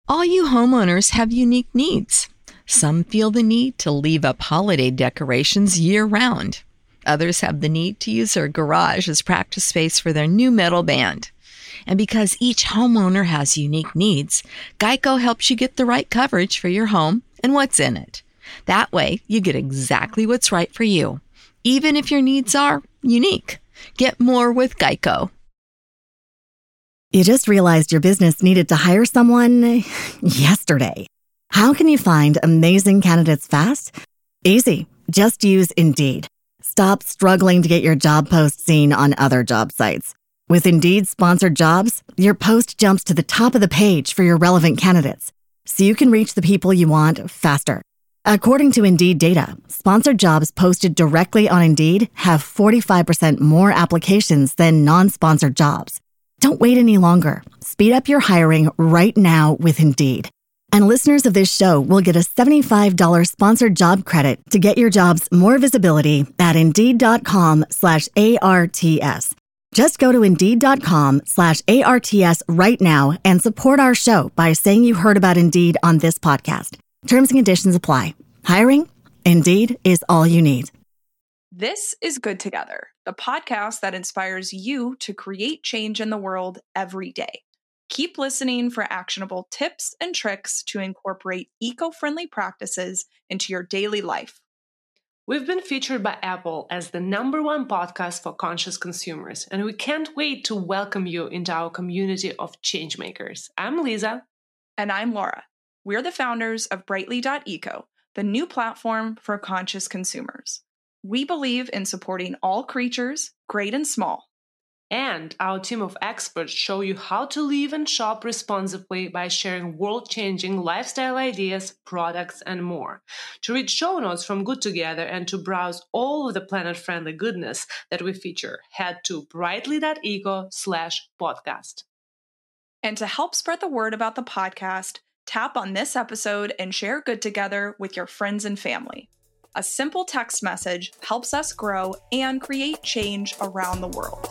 All you homeowners have unique needs. Some feel the need to leave up holiday decorations year-round. Others have the need to use their garage as practice space for their new metal band. And because each homeowner has unique needs, Geico helps you get the right coverage for your home and what's in it. That way, you get exactly what's right for you, even if your needs are unique. Get more with Geico. You just realized your business needed to hire someone yesterday. How can you find amazing candidates fast? Easy. Just use Indeed. Stop struggling to get your job post seen on other job sites. With Indeed sponsored jobs, your post jumps to the top of the page for your relevant candidates, so you can reach the people you want faster. According to Indeed data, sponsored jobs posted directly on Indeed have 45% more applications than non-sponsored jobs. Don't wait any longer. Speed up your hiring right now with Indeed. And listeners of this show will get a $75 sponsored job credit to get your jobs more visibility at Indeed.com/ARTS. Just go to Indeed.com/ARTS right now and support our show by saying you heard about Indeed on this podcast. Terms and conditions apply. Hiring? Indeed is all you need. This is Good Together, the podcast that inspires you to create change in the world every day. Keep listening for actionable tips and tricks to incorporate eco-friendly practices into your daily life. We've been featured by Apple as the #1 podcast for conscious consumers, and we can't wait to welcome you into our community of changemakers. I'm Lisa. And I'm Laura. We're the founders of Brightly.eco, the new platform for conscious consumers. We believe in supporting all creatures, great and small. And our team of experts show you how to live and shop responsibly by sharing world-changing lifestyle ideas, products, and more. To read show notes from Good Together and to browse all of the planet-friendly goodness that we feature, head to brightly.eco/podcast. And to help spread the word about the podcast, tap on this episode and share Good Together with your friends and family. A simple text message helps us grow and create change around the world.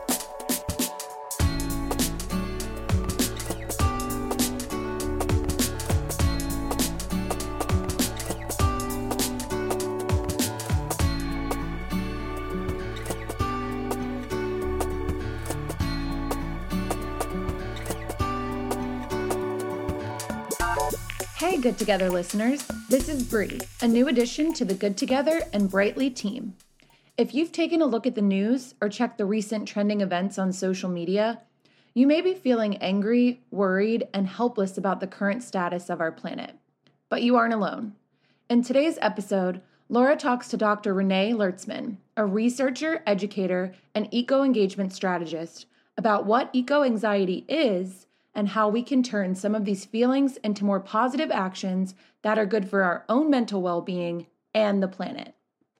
Hey, Good Together listeners. This is Bree, a new addition to the Good Together and Brightly team. If you've taken a look at the news or checked the recent trending events on social media, you may be feeling angry, worried, and helpless about the current status of our planet. But you aren't alone. In today's episode, Laura talks to Dr. Renee Lertzman, a researcher, educator, and eco-engagement strategist, about what eco-anxiety is and how we can turn some of these feelings into more positive actions that are good for our own mental well-being and the planet.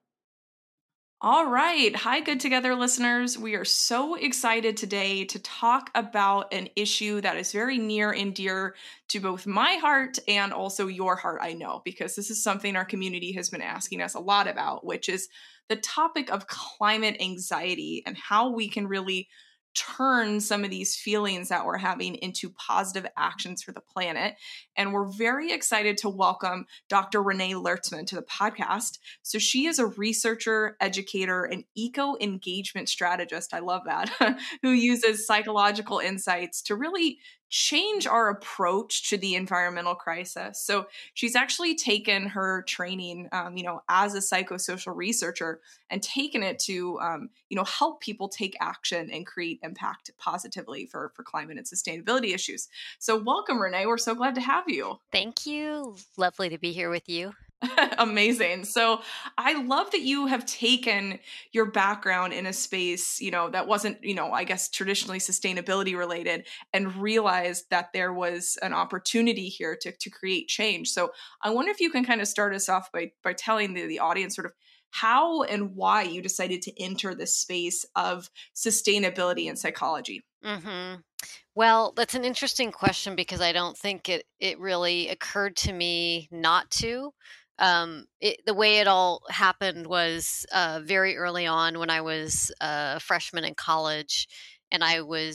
All right. Hi, Good Together listeners. We are so excited today to talk about an issue that is very near and dear to both my heart and also your heart, I know, because this is something our community has been asking us a lot about, which is the topic of climate anxiety and how we can really turn some of these feelings that we're having into positive actions for the planet. And we're very excited to welcome Dr. Renee Lertzman to the podcast. So she is a researcher, educator, and eco-engagement strategist, I love that, who uses psychological insights to really change our approach to the environmental crisis. So she's actually taken her training, as a psychosocial researcher and taken it to, help people take action and create impact positively for climate and sustainability issues. So welcome, Renee. We're so glad to have you. Thank you. Lovely to be here with you. Amazing. So I love that you have taken your background in a space, that wasn't, I guess traditionally sustainability related and realized that there was an opportunity here to create change. So I wonder if you can kind of start us off by telling the audience sort of how and why you decided to enter this space of sustainability and psychology. Mm-hmm. Well, that's an interesting question because I don't think it really occurred to me not to. The way it all happened was very early on when I was a freshman in college, and I was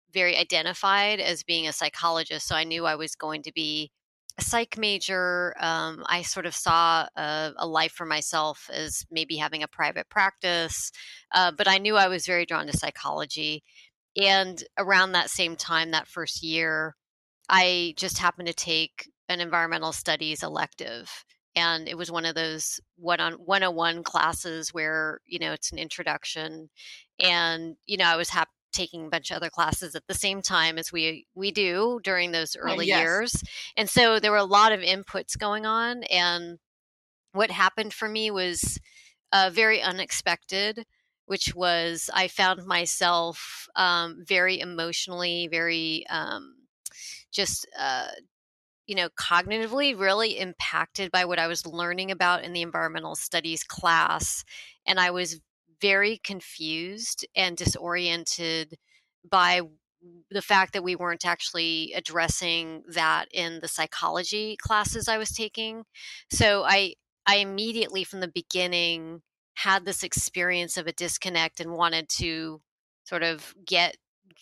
very identified as being a psychologist. So I knew I was going to be a psych major. I sort of saw a life for myself as maybe having a private practice, but I knew I was very drawn to psychology. And around that same time, that first year, I just happened to take an environmental studies elective. And it was one of those 101 classes where, it's an introduction. And, I was taking a bunch of other classes at the same time as we do during those early years. And so there were a lot of inputs going on. And what happened for me was very unexpected, which was I found myself very emotionally, very just cognitively really impacted by what I was learning about in the environmental studies class. And I was very confused and disoriented by the fact that we weren't actually addressing that in the psychology classes I was taking. So I immediately from the beginning had this experience of a disconnect and wanted to sort of get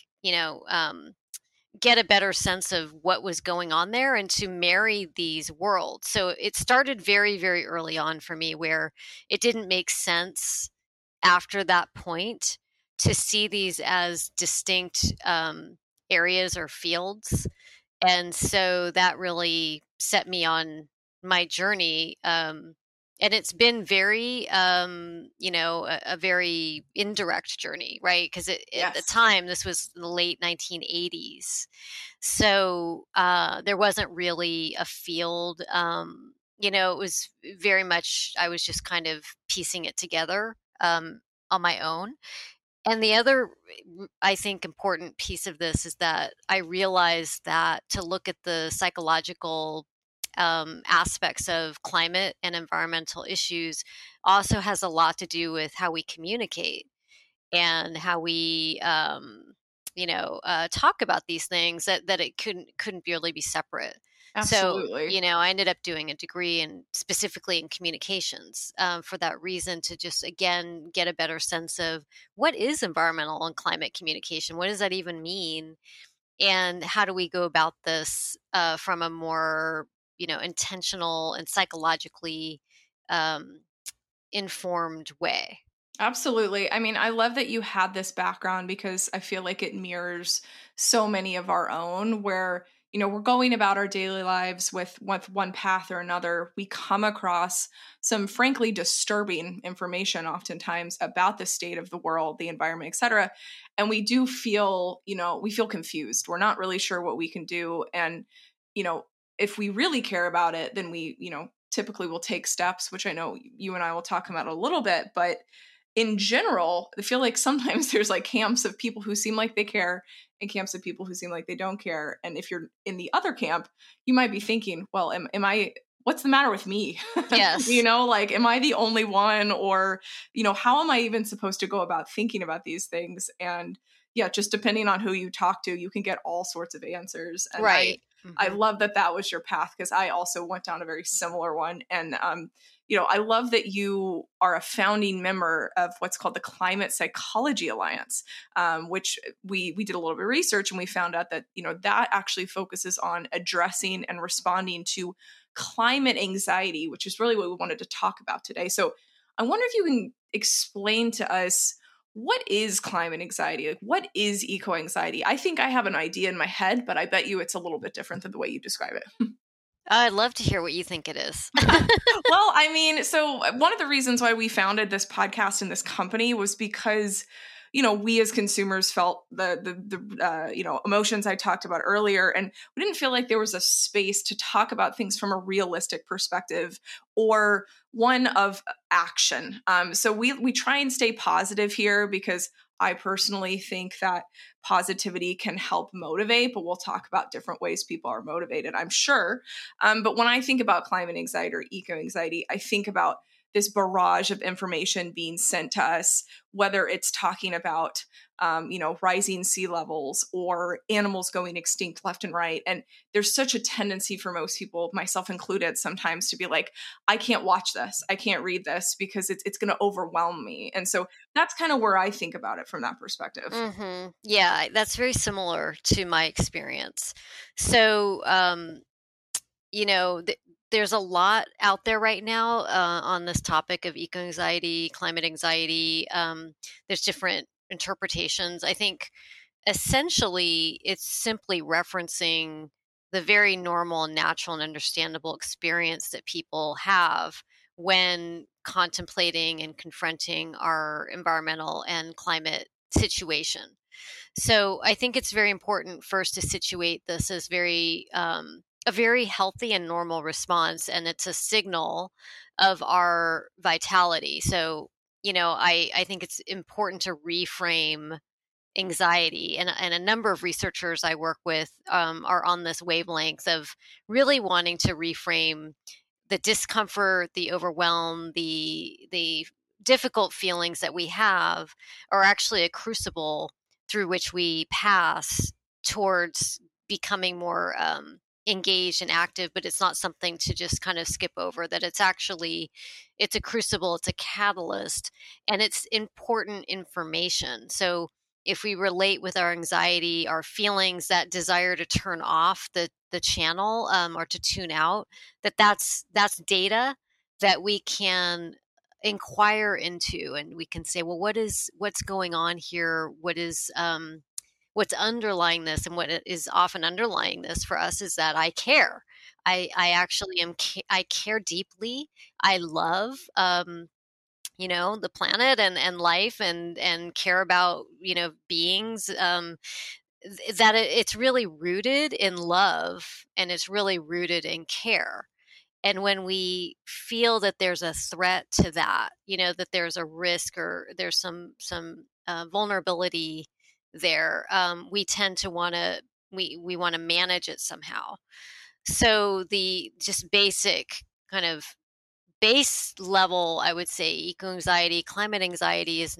a better sense of what was going on there and to marry these worlds. So it started very, very early on for me where it didn't make sense after that point to see these as distinct areas or fields. And so that really set me on my journey. And it's been very, a very indirect journey, right? Because at the time, this was the late 1980s. So there wasn't really a field. It was very much, I was just kind of piecing it together on my own. And the other, I think, important piece of this is that I realized that to look at the psychological aspects of climate and environmental issues also has a lot to do with how we communicate and how we, talk about these things, that it couldn't really be separate. Absolutely. So, I ended up doing a degree specifically in communications for that reason, to just, again, get a better sense of what is environmental and climate communication? What does that even mean? And how do we go about this from a more, intentional and psychologically informed way? Absolutely. I mean, I love that you had this background because I feel like it mirrors so many of our own where, we're going about our daily lives with one path or another. We come across some frankly disturbing information oftentimes about the state of the world, the environment, et cetera. And we do feel, we feel confused. We're not really sure what we can do. And, if we really care about it, then we, typically will take steps, which I know you and I will talk about a little bit, but in general, I feel like sometimes there's like camps of people who seem like they care and camps of people who seem like they don't care. And if you're in the other camp, you might be thinking, well, am I, what's the matter with me? Yes. Am I the only one? Or, how am I even supposed to go about thinking about these things? And yeah, just depending on who you talk to, you can get all sorts of answers. And right. I love that was your path because I also went down a very similar one. And, I love that you are a founding member of what's called the Climate Psychology Alliance, which we did a little bit of research and we found out that, that actually focuses on addressing and responding to climate anxiety, which is really what we wanted to talk about today. So I wonder if you can explain to us, what is climate anxiety? Like, what is eco-anxiety? I think I have an idea in my head, but I bet you it's a little bit different than the way you describe it. I'd love to hear what you think it is. Well, I mean, so one of the reasons why we founded this podcast and this company was because, we as consumers felt the emotions I talked about earlier, and we didn't feel like there was a space to talk about things from a realistic perspective or one of action. So we try and stay positive here because I personally think that positivity can help motivate, but we'll talk about different ways people are motivated, I'm sure. But when I think about climate anxiety or eco-anxiety, I think about this barrage of information being sent to us, whether it's talking about rising sea levels or animals going extinct left and right. And there's such a tendency for most people, myself included, sometimes to be like, I can't watch this. I can't read this because it's going to overwhelm me. And so that's kind of where I think about it from that perspective. Mm-hmm. Yeah, that's very similar to my experience. So, there's a lot out there right now on this topic of eco-anxiety, climate anxiety. There's different interpretations. I think essentially it's simply referencing the very normal, natural, and understandable experience that people have when contemplating and confronting our environmental and climate situation. So I think it's very important first to situate this as a very healthy and normal response, and it's a signal of our vitality. So, I think it's important to reframe anxiety, and a number of researchers I work with are on this wavelength of really wanting to reframe the discomfort, the overwhelm, the difficult feelings that we have are actually a crucible through which we pass towards becoming more engaged and active, but it's not something to just kind of skip over. That it's a crucible, it's a catalyst, and it's important information. So if we relate with our anxiety, our feelings, that desire to turn off the channel or to tune out, that's data that we can inquire into, and we can say, well, what's going on here? What's underlying this? And what is often underlying this for us is that I care. I actually I care deeply. I love the planet and life and care about beings, that it's really rooted in love, and it's really rooted in care. And when we feel that there's a threat to that, that there's a risk or there's some vulnerability there, we tend to want to manage it somehow. So the just basic kind of base level, I would say, eco-anxiety, climate anxiety is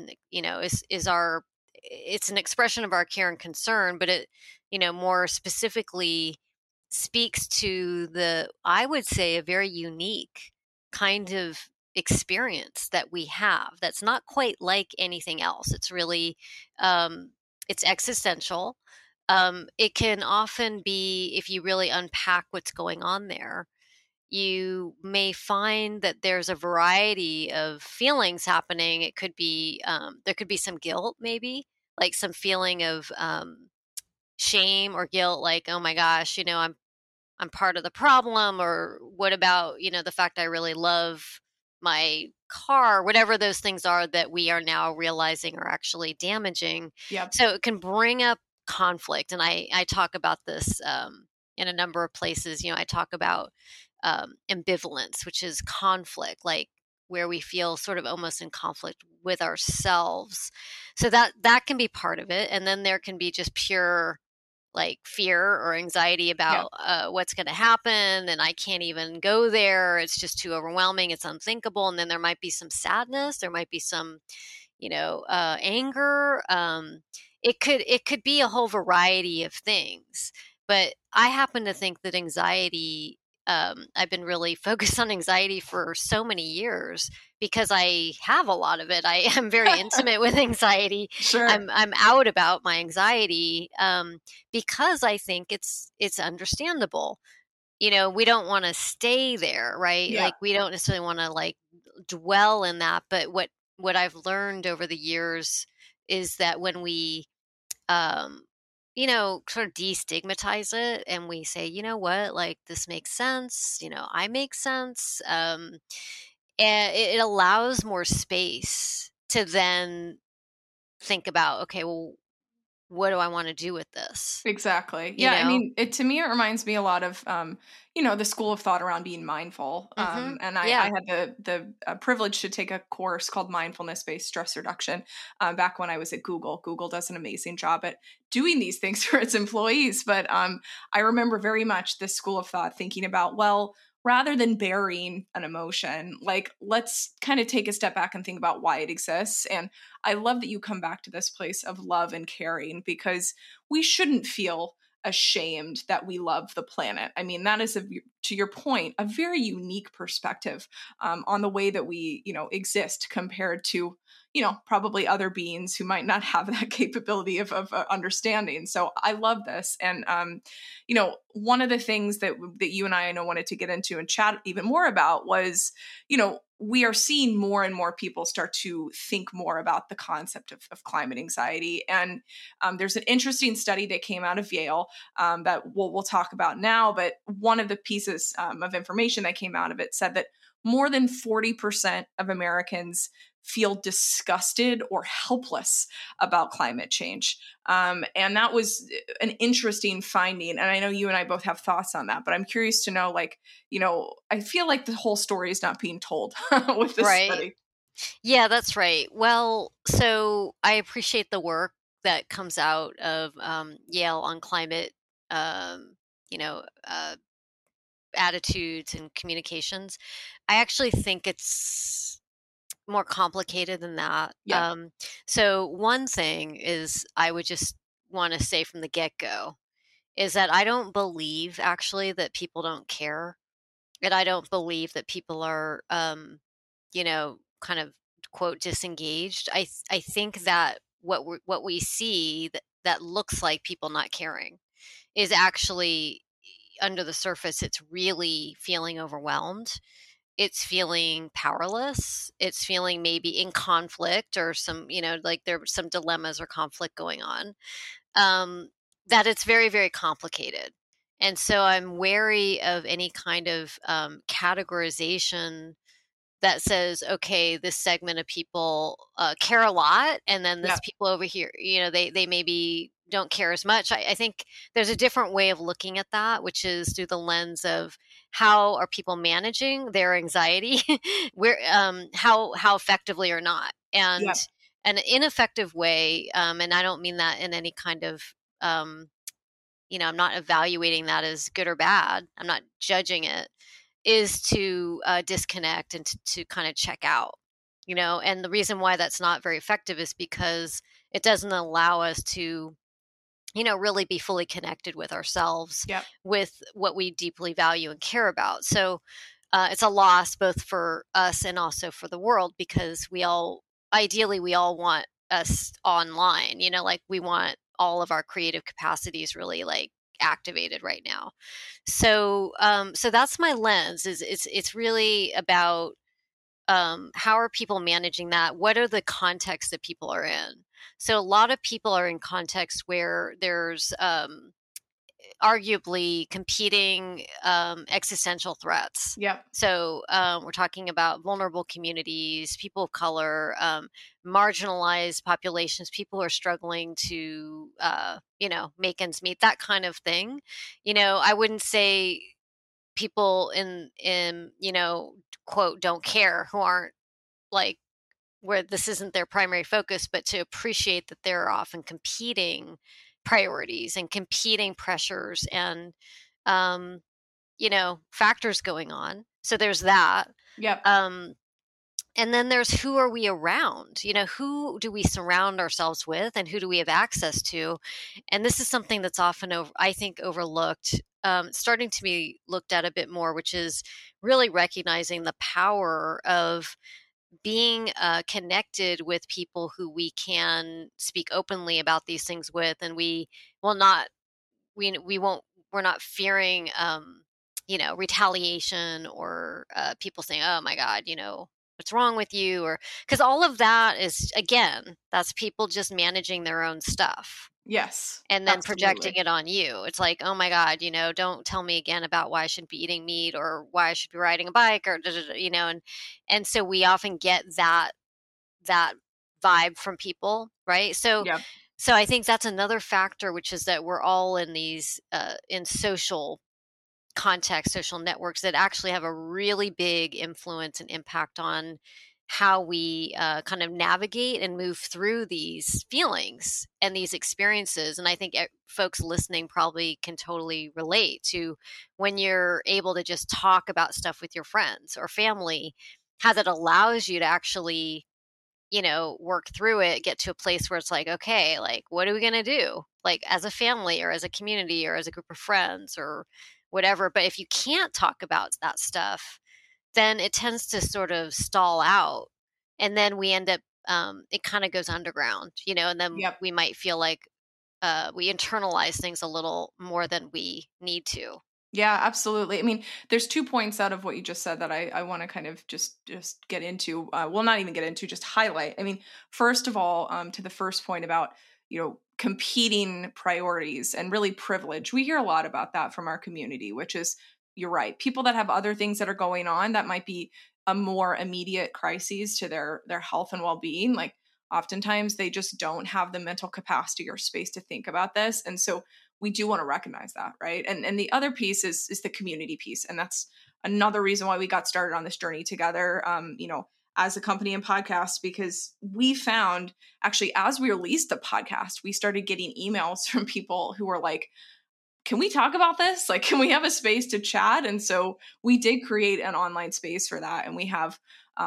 it's an expression of our care and concern, but it, more specifically speaks to I would say, a very unique kind of experience that we have that's not quite like anything else. It's really, it's existential. It can often be, if you really unpack what's going on there, you may find that there's a variety of feelings happening. It could be, there could be some guilt, maybe, like some feeling of shame or guilt, like, oh my gosh, I'm part of the problem, or what about, the fact I really love my car, whatever those things are that we are now realizing are actually damaging. Yep. So it can bring up conflict. And I talk about this in a number of places. I talk about ambivalence, which is conflict, like where we feel sort of almost in conflict with ourselves. So that can be part of it. And then there can be just pure like fear or anxiety about what's going to happen, and I can't even go there. It's just too overwhelming. It's unthinkable. And then there might be some sadness. There might be some, anger. It could be a whole variety of things. But I happen to think that anxiety, I've been really focused on anxiety for so many years because I have a lot of it. I am very intimate with anxiety. Sure. I'm out about my anxiety because I think it's understandable. We don't want to stay there, right? Yeah. Like we don't necessarily want to like dwell in that. But what I've learned over the years is that when we sort of destigmatize it and we say, you know what, like this makes sense, I make sense. And it allows more space to then think about, okay, well, what do I want to do with this? Exactly. Yeah. I mean, to me, it reminds me a lot of, the school of thought around being mindful. And I had the privilege to take a course called Mindfulness-Based Stress Reduction back when I was at Google. Google does an amazing job at doing these things for its employees. But I remember very much this school of thought thinking about, well, rather than burying an emotion, like, let's kind of take a step back and think about why it exists. And I love that you come back to this place of love and caring, because we shouldn't feel ashamed that we love the planet. I mean, that is, to your point, a very unique perspective on the way that we, exist compared to, probably other beings who might not have that capability of understanding. So I love this. And, one of the things that you and I know wanted to get into and chat even more about was, we are seeing more and more people start to think more about the concept of climate anxiety. And there's an interesting study that came out of Yale that we'll talk about now. But one of the pieces of information that came out of it said that more than 40% of Americans feel disgusted or helpless about climate change. And that was an interesting finding. And I know you and I both have thoughts on that, but I'm curious to know, I feel like the whole story is not being told with this study. Yeah, that's right. Well, so I appreciate the work that comes out of Yale on climate, attitudes and communications. I actually think it's more complicated than that. Yeah. So one thing is I would just want to say from the get-go is that I don't believe actually that people don't care. And I don't believe that people are, kind of quote disengaged. I think that what we see that looks like people not caring is actually under the surface. It's really feeling overwhelmed. It's feeling powerless. It's feeling maybe in conflict or some, like there were some dilemmas or conflict going on. That it's very, very complicated. And so I'm wary of any kind of categorization that says, okay, this segment of people care a lot, and then this people over here, they maybe don't care as much. I think there's a different way of looking at that, which is through the lens of how are people managing their anxiety, where how effectively or not, and an ineffective way, and I don't mean that in any kind of I'm not evaluating that as good or bad. I'm not judging it, is to disconnect and to kind of check out, and the reason why that's not very effective is because it doesn't allow us to, really be fully connected with ourselves, with what we deeply value and care about. So it's a loss both for us and also for the world, because ideally we all want us online, like we want all of our creative capacities really like activated right now. So so that's my lens, is it's really about how are people managing that? What are the contexts that people are in? So a lot of people are in contexts where there's arguably competing existential threats. So we're talking about vulnerable communities, people of color, marginalized populations, people who are struggling to, make ends meet, that kind of thing. I wouldn't say people in quote, don't care, who aren't like, where this isn't their primary focus, but to appreciate that there are often competing priorities and competing pressures and, factors going on. So there's that. And then there's who are we around? Who do we surround ourselves with, and who do we have access to? And this is something that's often, I think, overlooked, starting to be looked at a bit more, which is really recognizing the power of being connected with people who we can speak openly about these things with, and we will not, we're not fearing, retaliation or people saying, oh my God, what's wrong with you? Or because all of that is, again, that's people just managing their own stuff. And then projecting it on you. It's like, oh my God, don't tell me again about why I shouldn't be eating meat or why I should be riding a bike or, and so we often get that vibe from people. Right. So I think that's another factor, which is that we're all in these, in social context, social networks that actually have a really big influence and impact on how we kind of navigate and move through these feelings and these experiences. And I think folks listening probably can totally relate to when you're able to just talk about stuff with your friends or family, how that allows you to actually, work through it, get to a place where it's like, okay, like, what are we going to do? Like as a family or as a community or as a group of friends or whatever. But if you can't talk about that stuff, then it tends to sort of stall out. And then we end up, it kind of goes underground, and then Yep. we might feel like we internalize things a little more than we need to. Yeah, absolutely. I mean, there's 2 points out of what you just said that I want to kind of just get into. Well, not even get into, just highlight. I mean, first of all, to the first point about competing priorities and really privilege. We hear a lot about that from our community, which is, you're right. People that have other things that are going on that might be a more immediate crises to their health and well-being. Like oftentimes they just don't have the mental capacity or space to think about this, and so we do want to recognize that, right? And the other piece is the community piece, and that's another reason why we got started on this journey together. As a company and podcast, because we found actually as we released the podcast, we started getting emails from people who were like, can we talk about this? Like, can we have a space to chat? And so we did create an online space for that. And we have,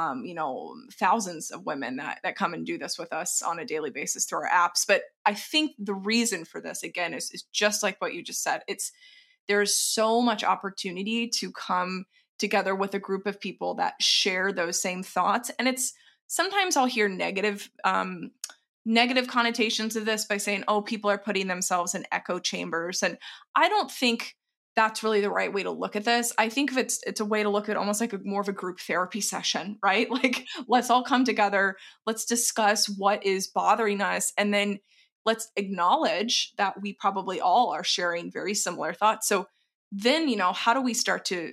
thousands of women that come and do this with us on a daily basis through our apps. But I think the reason for this, again, is just like what you just said. There's so much opportunity to come together with a group of people that share those same thoughts. And it's sometimes I'll hear negative connotations of this by saying, oh, people are putting themselves in echo chambers. And I don't think that's really the right way to look at this. I think if it's a way to look at almost like more of a group therapy session, right? Like, let's all come together. Let's discuss what is bothering us. And then let's acknowledge that we probably all are sharing very similar thoughts. So then, how do we start to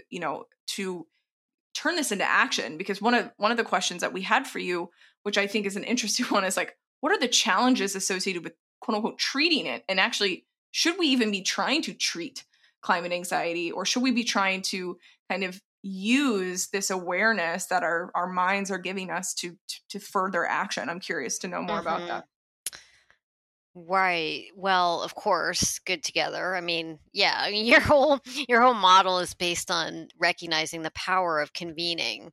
turn this into action? Because one of the questions that we had for you, which I think is an interesting one, is like, what are the challenges associated with quote unquote treating it? And actually, should we even be trying to treat climate anxiety, or should we be trying to kind of use this awareness that our minds are giving us to further action? I'm curious to know more about that. Right. Well, of course, Good Together. I mean, yeah, I mean, your whole model is based on recognizing the power of convening.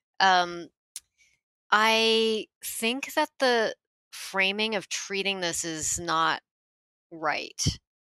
I think that the framing of treating this is not right.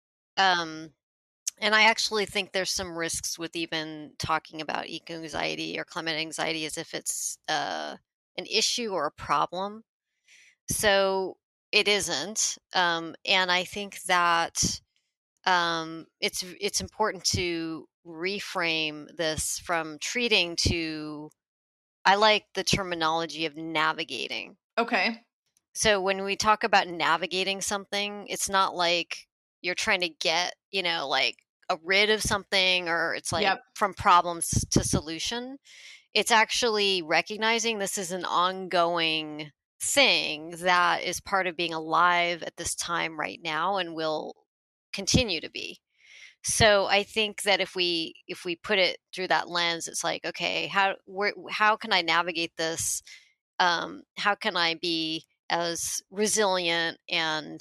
And I actually think there's some risks with even talking about eco anxiety or climate anxiety as if it's an issue or a problem. So it isn't. And I think that it's important to reframe this from treating to, I like the terminology of navigating. Okay. So when we talk about navigating something, it's not like you're trying to get, like a rid of something, or it's like from problems to solution. It's actually recognizing this is an ongoing thing that is part of being alive at this time right now and will continue to be. So I think that if we put it through that lens, it's like, okay, how can I navigate this? How can I be as resilient and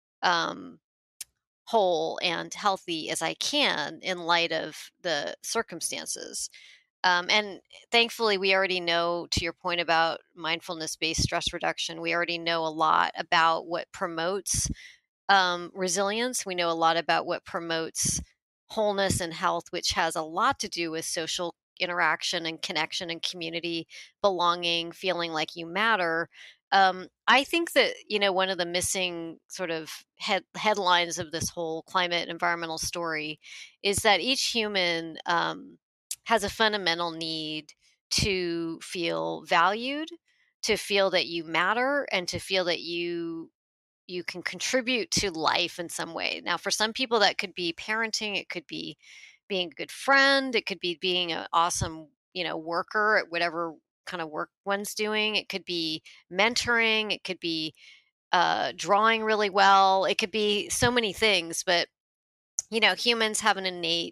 whole and healthy as I can in light of the circumstances? And thankfully, we already know, to your point about mindfulness-based stress reduction, we already know a lot about what promotes resilience. We know a lot about what promotes wholeness and health, which has a lot to do with social interaction and connection and community, belonging, feeling like you matter. I think that, one of the missing sort of headlines of this whole climate environmental story is that each human has a fundamental need to feel valued, to feel that you matter, and to feel that you can contribute to life in some way. Now, for some people, that could be parenting, it could be being a good friend, it could be being an awesome, worker at whatever kind of work one's doing. It could be mentoring, it could be drawing really well, it could be so many things. But humans have an innate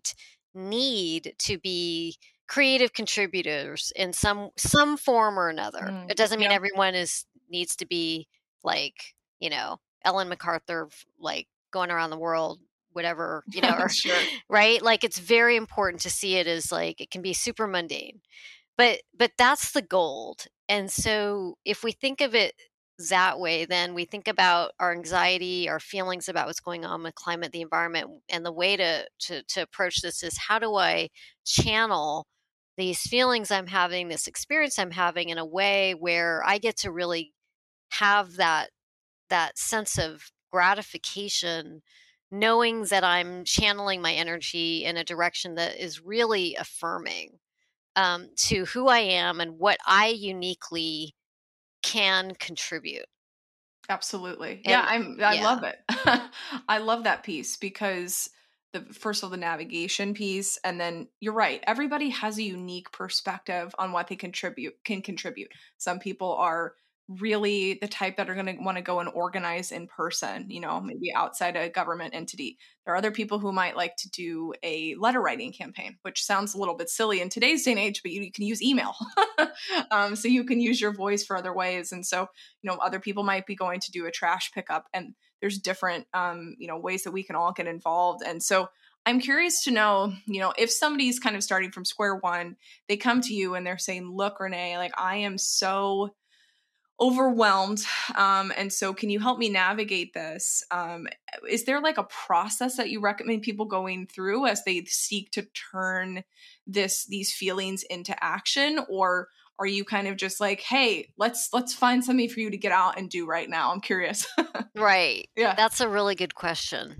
need to be creative contributors in some form or another. It doesn't mean everyone needs to be like, Ellen MacArthur, like going around the world, whatever, or, Sure. right? Like, it's very important to see it as like, it can be super mundane, but that's the gold. And so if we think of it that way, then we think about our anxiety, our feelings about what's going on with climate, the environment, and the way to approach this is, how do I channel these feelings I'm having, this experience I'm having, in a way where I get to really have that sense of gratification, knowing that I'm channeling my energy in a direction that is really affirming to who I am and what I uniquely can contribute. Absolutely. Yeah, I love it. I love that piece, because first of all, the navigation piece, and then you're right. Everybody has a unique perspective on what they can contribute. Some people are really the type that are going to want to go and organize in person, maybe outside a government entity. There are other people who might like to do a letter writing campaign, which sounds a little bit silly in today's day and age, but you can use email. So you can use your voice for other ways. And so, other people might be going to do a trash pickup, and there's different, ways that we can all get involved. And so I'm curious to know, if somebody's kind of starting from square one, they come to you and they're saying, look, Renee, like, I am so overwhelmed. And so can you help me navigate this? Is there like a process that you recommend people going through as they seek to turn these feelings into action? Or are you kind of just like, hey, let's find something for you to get out and do right now? I'm curious. Right. Yeah. That's a really good question.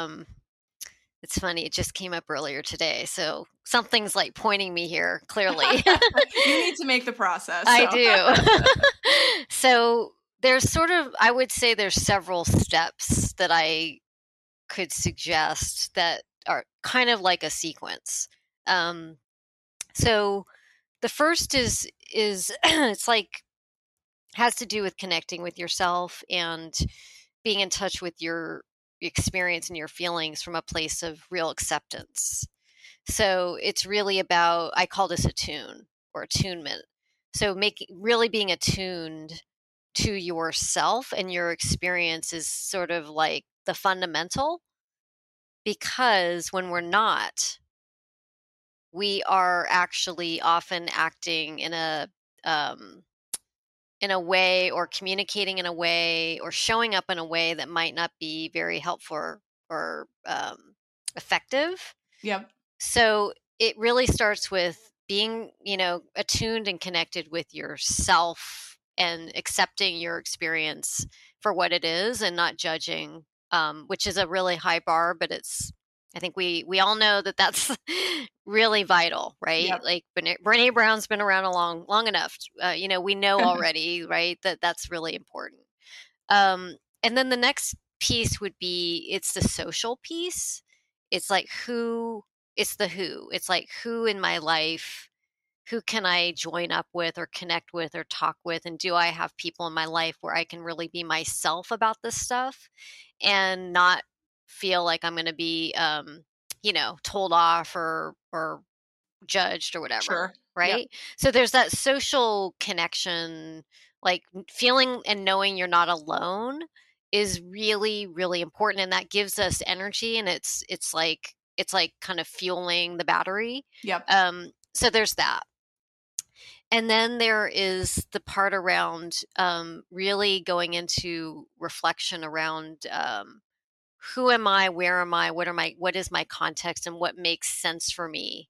It's funny, it just came up earlier today, so something's like pointing me here, clearly. You need to make the process. I do. So there's I would say there's several steps that I could suggest that are kind of like a sequence. So the first is it's like, has to do with connecting with yourself and being in touch with your experience and your feelings from a place of real acceptance. So it's really about, I call this attune or attunement. So really being attuned to yourself and your experience is sort of like the fundamental, because when we're not, we are actually often acting in a way, or communicating in a way, or showing up in a way that might not be very helpful or effective. Yep. So it really starts with being, attuned and connected with yourself and accepting your experience for what it is and not judging, which is a really high bar, but I think we all know that that's really vital, right? Yep. Like Brené Brown's been around long enough. We know already, right, that that's really important. And then the next piece would be, it's the social piece. It's like it's like, who in my life, who can I join up with or connect with or talk with? And do I have people in my life where I can really be myself about this stuff and not feel like I'm going to be, told off or judged or whatever. Sure. Right. Yep. So there's that social connection, like feeling and knowing you're not alone is really, really important. And that gives us energy, and it's like kind of fueling the battery. Yep. So there's that. And then there is the part around really going into reflection around who am I, where am I, what is my context, and what makes sense for me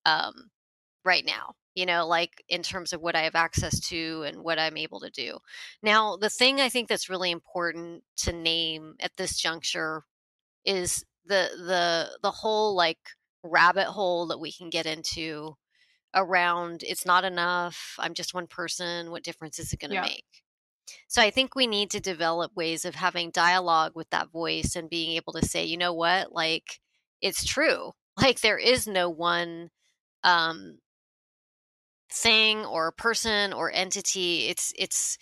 right now, like in terms of what I have access to and what I'm able to do. Now, the thing I think that's really important to name at this juncture is the whole like rabbit hole that we can get into around, it's not enough, I'm just one person, what difference is it going to make? So I think we need to develop ways of having dialogue with that voice and being able to say, you know what, like, it's true. Like, there is no one thing or person or entity. It's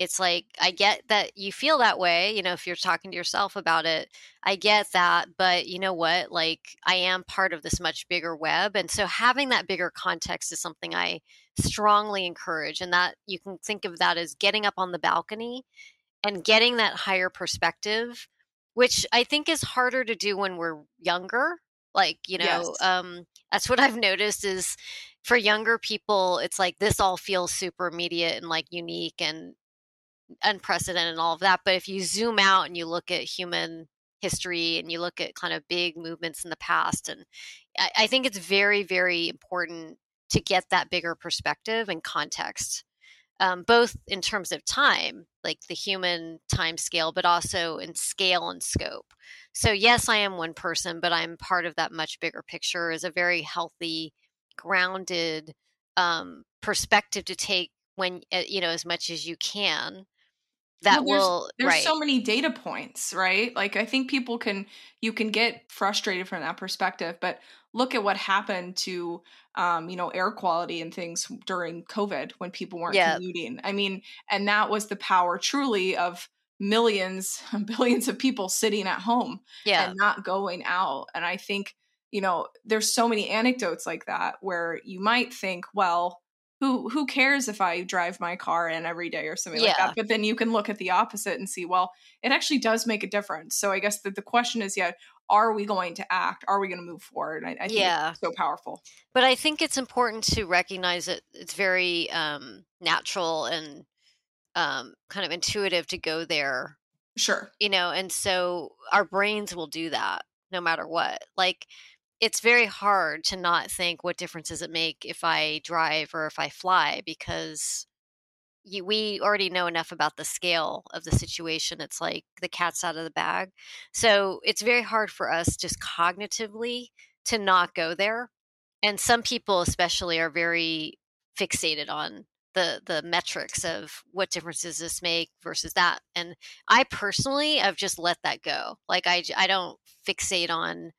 it's like, I get that you feel that way, if you're talking to yourself about it, I get that, but you know what, like, I am part of this much bigger web. And so having that bigger context is something I strongly encourage. And that you can think of that as getting up on the balcony and getting that higher perspective, which I think is harder to do when we're younger. Like, Yes. That's what I've noticed is for younger people, it's like this all feels super immediate and like unique and unprecedented and all of that. But if you zoom out and you look at human history and you look at kind of big movements in the past, and I think it's very, very important to get that bigger perspective and context, both in terms of time, like the human time scale, but also in scale and scope. So yes, I am one person, but I'm part of that much bigger picture, is a very healthy, grounded perspective to take when, as much as you can. That there's so many data points, right? Like, I think you can get frustrated from that perspective, but look at what happened to, air quality and things during COVID when people weren't commuting. I mean, and that was the power truly of millions, billions of people sitting at home and not going out. And I think, there's so many anecdotes like that where you might think, well, who cares if I drive my car in every day or something like that? But then you can look at the opposite and see, well, it actually does make a difference. So I guess that the question is, are we going to act? Are we going to move forward? I think it's so powerful. But I think it's important to recognize that it's very natural and kind of intuitive to go there. Sure. And so our brains will do that no matter what. Like, it's very hard to not think, what difference does it make if I drive or if I fly? Because we already know enough about the scale of the situation. It's like the cat's out of the bag. So it's very hard for us just cognitively to not go there. And some people especially are very fixated on the metrics of what difference does this make versus that. And I personally have just let that go. Like, I don't fixate on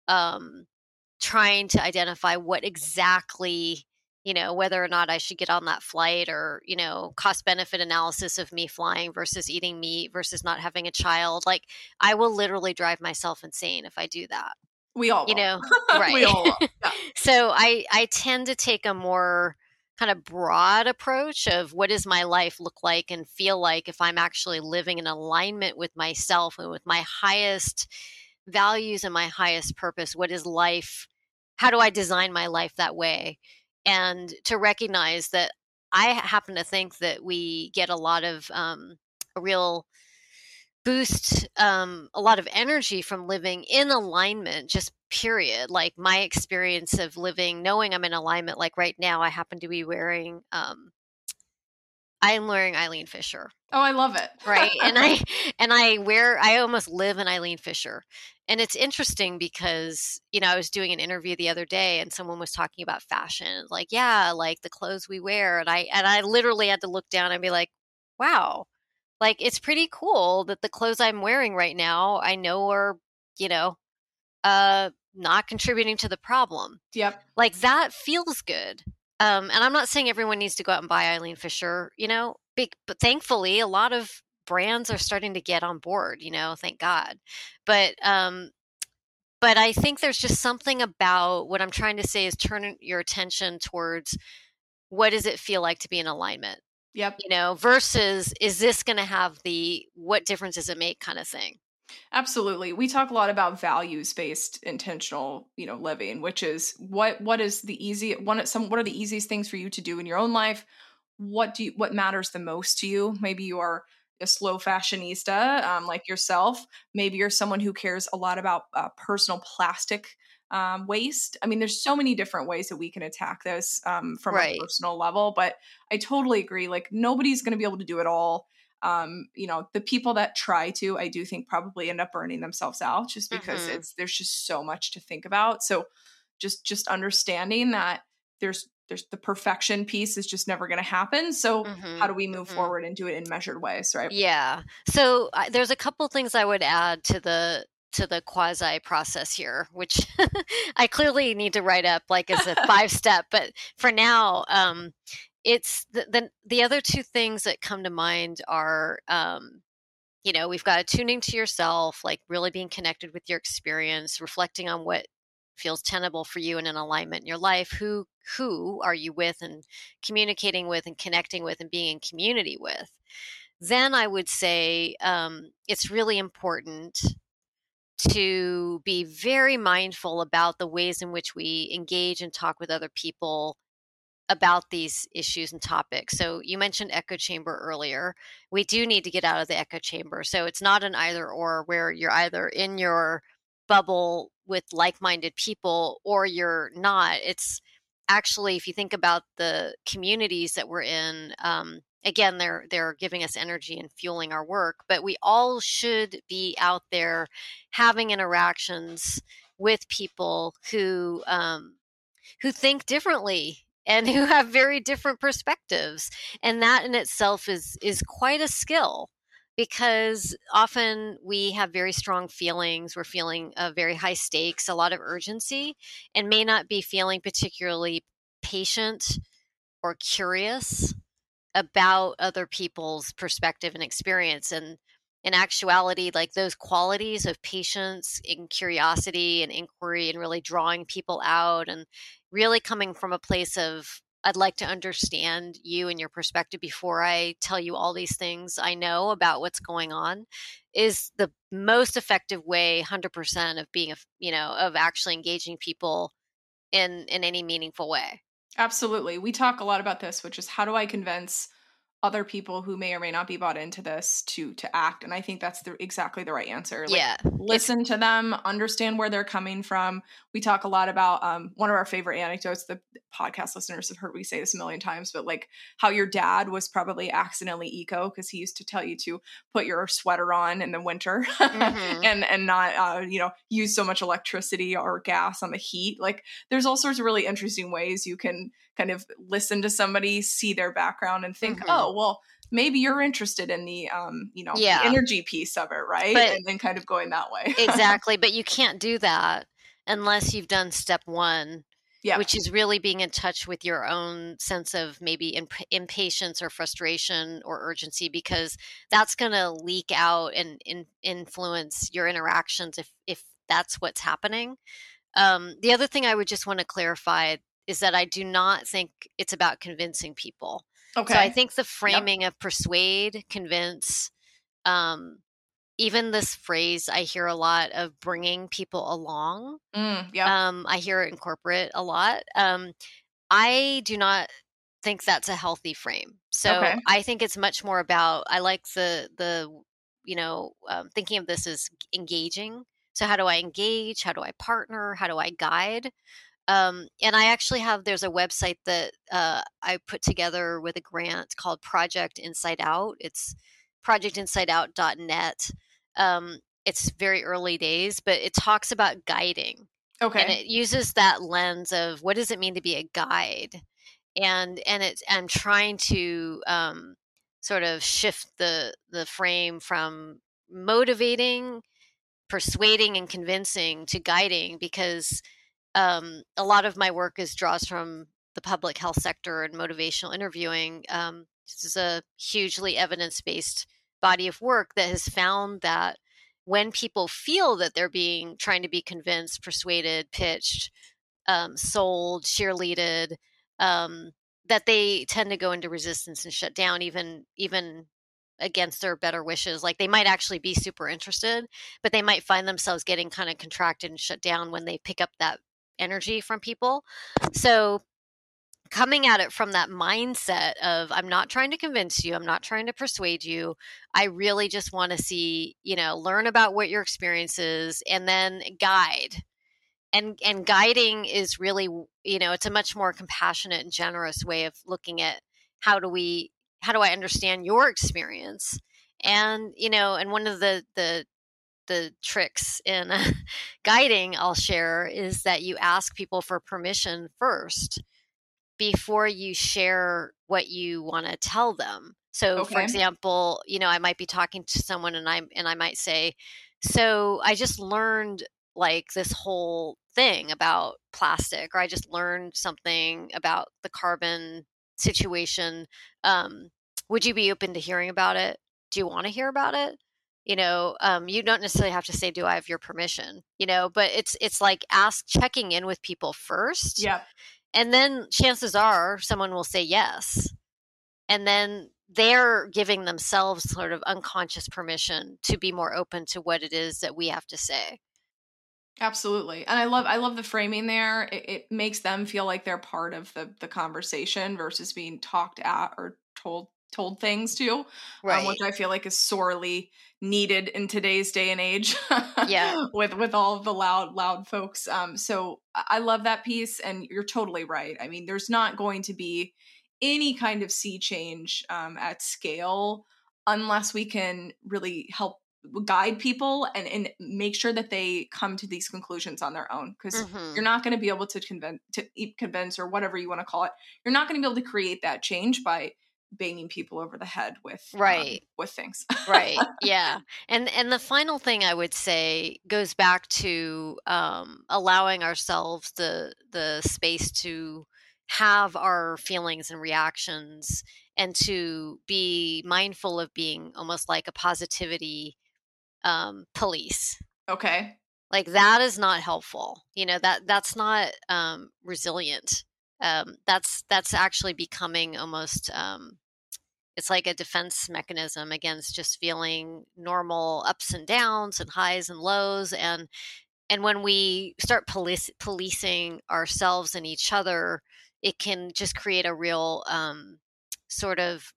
trying to identify what exactly, whether or not I should get on that flight, or, cost benefit analysis of me flying versus eating meat versus not having a child. Like, I will literally drive myself insane if I do that. We all will. Right. We all will. Yeah. So I tend to take a more kind of broad approach of what does my life look like and feel like if I'm actually living in alignment with myself and with my highest values and my highest purpose. What is life? How do I design my life that way? And to recognize that I happen to think that we get a lot of a real boost, a lot of energy from living in alignment, just period. Like, my experience of living, knowing I'm in alignment, like right now, I happen to be wearing, I'm wearing Eileen Fisher. Oh, I love it. Right. And I almost live in Eileen Fisher. And it's interesting because, I was doing an interview the other day and someone was talking about fashion, like, like the clothes we wear. And I literally had to look down and be like, wow, like, it's pretty cool that the clothes I'm wearing right now, I know are, not contributing to the problem. Yep. Like, that feels good. And I'm not saying everyone needs to go out and buy Eileen Fisher, but thankfully a lot of brands are starting to get on board, thank God. But I think there's just something about what I'm trying to say is turn your attention towards what does it feel like to be in alignment? Yep. Versus is this going to have what difference does it make kind of thing? Absolutely. We talk a lot about values-based intentional, living, which is what are the easiest things for you to do in your own life? What matters the most to you? Maybe you are a slow fashionista, like yourself. Maybe you're someone who cares a lot about personal plastic waste. I mean, there's so many different ways that we can attack this from a personal level, but I totally agree. Like, nobody's going to be able to do it all. The people that try to, I do think probably end up burning themselves out just because there's just so much to think about. So just understanding that there's the perfection piece is just never going to happen. So how do we move forward and do it in measured ways? Right. Yeah. So there's a couple things I would add to the quasi process here, which I clearly need to write up like as a 5-step, but for now, it's the other two things that come to mind are, we've got tuning to yourself, like really being connected with your experience, reflecting on what feels tenable for you and in alignment in your life. Who are you with and communicating with and connecting with and being in community with? Then I would say it's really important to be very mindful about the ways in which we engage and talk with other people about these issues and topics. So you mentioned echo chamber earlier. We do need to get out of the echo chamber. So it's not an either or where you're either in your bubble with like-minded people or you're not. It's actually, if you think about the communities that we're in, again, they're giving us energy and fueling our work, but we all should be out there having interactions with people who think differently and who have very different perspectives. And that in itself is quite a skill, because often we have very strong feelings. We're feeling very high stakes, a lot of urgency, and may not be feeling particularly patient or curious about other people's perspective and experience. And in actuality, like those qualities of patience and curiosity and inquiry and really drawing people out and really coming from a place of, I'd like to understand you and your perspective before I tell you all these things I know about what's going on, is the most effective way, 100%, of being, of actually engaging people in any meaningful way. Absolutely. We talk a lot about this, which is how do I convince other people who may or may not be bought into this to act. And I think that's exactly the right answer. Listen to them, understand where they're coming from. We talk a lot about one of our favorite anecdotes. The podcast listeners have heard me say this a million times, but like how your dad was probably accidentally eco because he used to tell you to put your sweater on in the winter and not use so much electricity or gas on the heat. Like there's all sorts of really interesting ways you can kind of listen to somebody, see their background, and think, oh, well, maybe you're interested in the, the energy piece of it, right? And then kind of going that way. Exactly. But you can't do that unless you've done step one, which is really being in touch with your own sense of maybe impatience or frustration or urgency, because that's going to leak out and influence your interactions if that's what's happening. The other thing I would just want to clarify is that I do not think it's about convincing people. Okay. So I think the framing of persuade, convince, even this phrase I hear a lot of bringing people along. I hear it in corporate a lot. I do not think that's a healthy frame. So I think it's much more about, I like the thinking of this as engaging. So how do I engage? How do I partner? How do I guide? And I actually there's a website that I put together with a grant called Project Inside Out. It's projectinsideout.net. It's very early days, but it talks about guiding. Okay. And it uses that lens of what does it mean to be a guide? And I'm trying to sort of shift the frame from motivating, persuading, and convincing to guiding, because a lot of my work draws from the public health sector and motivational interviewing. This is a hugely evidence-based body of work that has found that when people feel that they're trying to be convinced, persuaded, pitched, sold, cheerleaded, that they tend to go into resistance and shut down, even against their better wishes. Like they might actually be super interested, but they might find themselves getting kind of contracted and shut down when they pick up that energy from people. So coming at it from that mindset of, I'm not trying to convince you, I'm not trying to persuade you, I really just want to see, learn about what your experience is and then guide. And guiding is really, it's a much more compassionate and generous way of looking at how do I understand your experience? And, and one of the tricks in guiding I'll share is that you ask people for permission first before you share what you want to tell them. So for example, I might be talking to someone and I might say, so I just learned like this whole thing about plastic, or I just learned something about the carbon situation, would you be open to hearing about it? Do you want to hear about it? You don't necessarily have to say, do I have your permission? But it's like checking in with people first. Yeah. And then chances are someone will say yes. And then they're giving themselves sort of unconscious permission to be more open to what it is that we have to say. Absolutely. And I love the framing there. It makes them feel like they're part of the conversation versus being talked at or told things to, right. Which I feel like is sorely needed in today's day and age. Yeah. with all of the loud folks. So I love that piece, and you're totally right. I mean, there's not going to be any kind of sea change at scale unless we can really help guide people and make sure that they come to these conclusions on their own, because you're not going to be able to convince or whatever you want to call it. You're not going to be able to create that change by banging people over the head with things. Right. Yeah. And the final thing I would say goes back to allowing ourselves the space to have our feelings and reactions, and to be mindful of being almost like a positivity police. Okay. Like that is not helpful. That's not resilient. That's actually becoming almost it's like a defense mechanism against just feeling normal ups and downs and highs and lows. And when we start policing ourselves and each other, it can just create a real sort of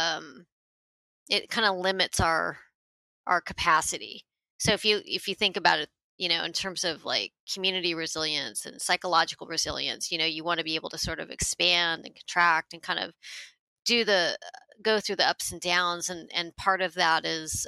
it kind of limits our capacity. So if you think about it, in terms of like community resilience and psychological resilience, you want to be able to sort of expand and contract and kind of go through the ups and downs. And part of that is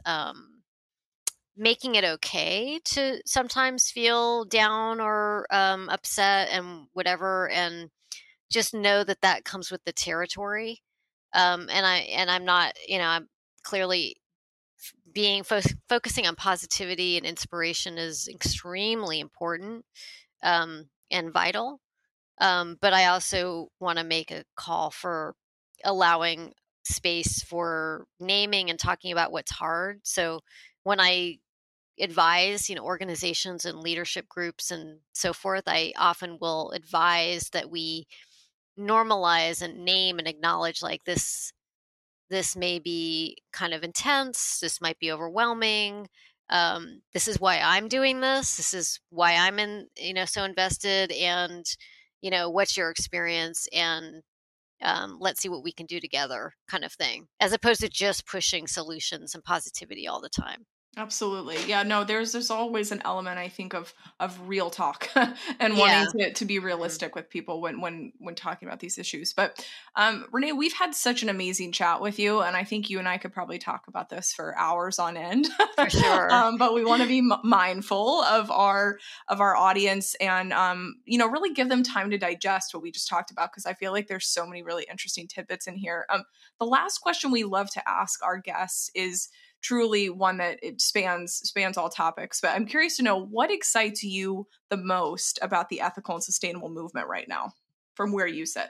making it okay to sometimes feel down or upset and whatever, and just know that comes with the territory. And I'm not, I'm clearly being focusing on positivity and inspiration is extremely important and vital. But I also want to make a call for allowing space for naming and talking about what's hard. So when I advise, organizations and leadership groups and so forth, I often will advise that we normalize and name and acknowledge, like, this may be kind of intense. This might be overwhelming. This is why I'm doing this. This is why I'm so invested. And, what's your experience? And let's see what we can do together, kind of thing, as opposed to just pushing solutions and positivity all the time. Absolutely. Yeah, no, there's always an element, I think, of real talk and wanting to be realistic with people when talking about these issues. But Renee, we've had such an amazing chat with you, and I think you and I could probably talk about this for hours on end. For sure. But we want to be mindful of our audience and really give them time to digest what we just talked about, because I feel like there's so many really interesting tidbits in here. The last question we love to ask our guests is truly one that it spans all topics. But I'm curious to know, what excites you the most about the ethical and sustainable movement right now, from where you sit?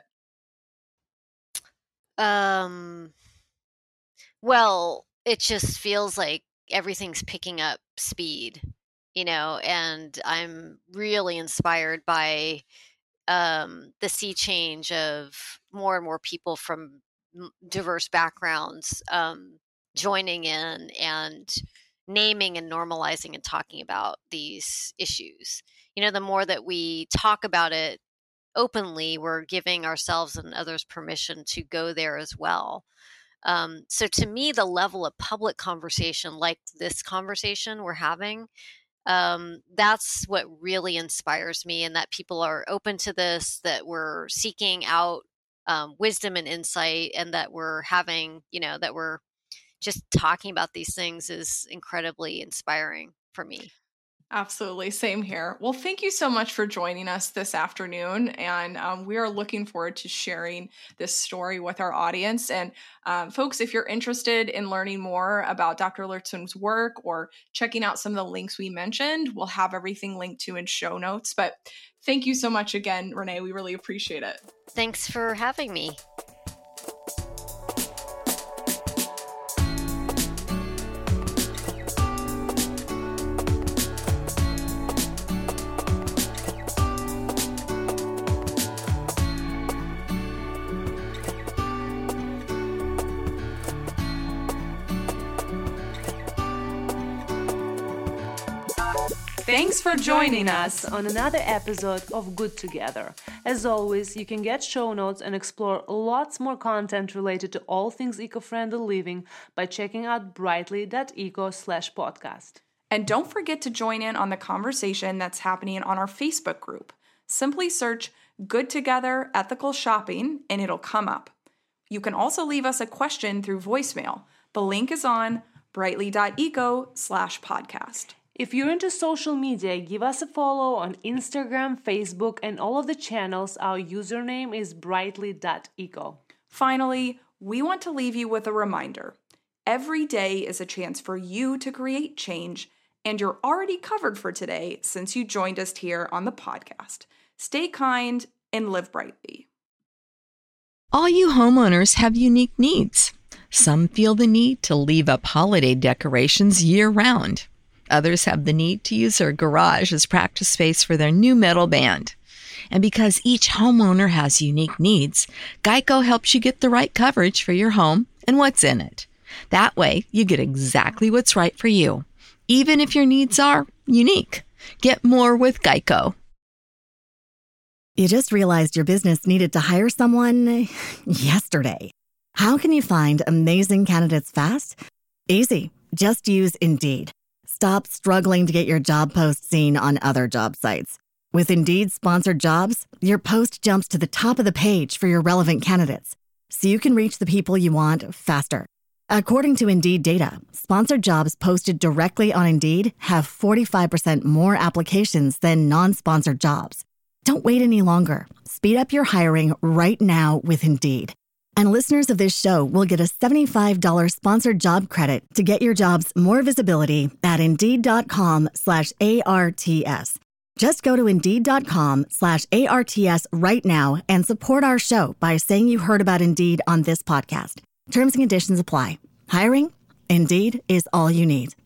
Well, it just feels like everything's picking up speed, and I'm really inspired by the sea change of more and more people from diverse backgrounds joining in and naming and normalizing and talking about these issues. The more that we talk about it openly, we're giving ourselves and others permission to go there as well. So to me, the level of public conversation, like this conversation we're having, that's what really inspires me, and that people are open to this, that we're seeking out wisdom and insight, and that we're having, that we're just talking about these things is incredibly inspiring for me. Absolutely. Same here. Well, thank you so much for joining us this afternoon. And we are looking forward to sharing this story with our audience. And folks, if you're interested in learning more about Dr. Lertsen's work or checking out some of the links we mentioned, we'll have everything linked to in show notes. But thank you so much again, Renee. We really appreciate it. Thanks for having me. Thanks for joining us on another episode of Good Together. As always, you can get show notes and explore lots more content related to all things eco-friendly living by checking out brightly.eco/podcast. And don't forget to join in on the conversation that's happening on our Facebook group. Simply search Good Together Ethical Shopping and it'll come up. You can also leave us a question through voicemail. The link is on brightly.eco/podcast. If you're into social media, give us a follow on Instagram, Facebook, and all of the channels. Our username is brightly.eco. Finally, we want to leave you with a reminder. Every day is a chance for you to create change, and you're already covered for today since you joined us here on the podcast. Stay kind and live brightly. All you homeowners have unique needs. Some feel the need to leave up holiday decorations year-round. Others have the need to use their garage as practice space for their new metal band. And because each homeowner has unique needs, Geico helps you get the right coverage for your home and what's in it. That way, you get exactly what's right for you, even if your needs are unique. Get more with Geico. You just realized your business needed to hire someone yesterday. How can you find amazing candidates fast? Easy. Just use Indeed. Stop struggling to get your job post seen on other job sites. With Indeed sponsored jobs, your post jumps to the top of the page for your relevant candidates, so you can reach the people you want faster. According to Indeed data, sponsored jobs posted directly on Indeed have 45% more applications than non-sponsored jobs. Don't wait any longer. Speed up your hiring right now with Indeed. And listeners of this show will get a $75 sponsored job credit to get your jobs more visibility at Indeed.com/ARTS. Just go to Indeed.com/ARTS right now and support our show by saying you heard about Indeed on this podcast. Terms and conditions apply. Hiring? Indeed is all you need.